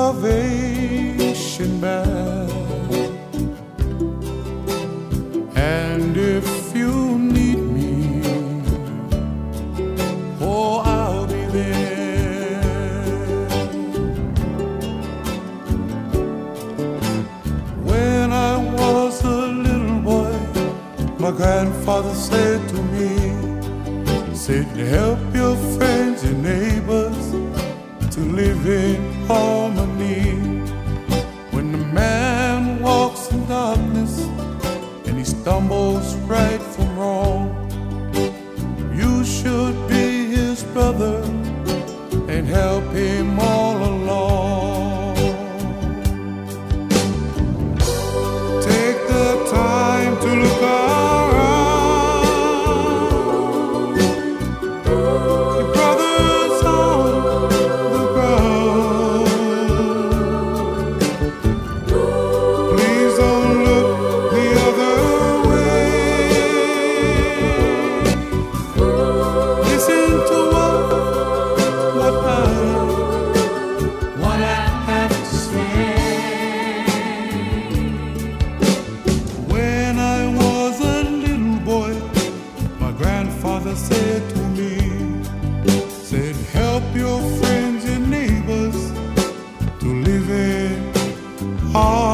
salvation back. And if you need me, oh, I'll be there. When I was a little boy, my grandfather said to me, said, help your friends and neighbors to live in harmony. When the man walks in darkness and he stumbles right from wrong, you should be his brother and help him all along. Take the time to look around. Your brother's on the ground. Please don't look the other way. Listen to what I have to say. When I was a little boy, my grandfather said to me, said, help your friends and neighbors to live in harmony.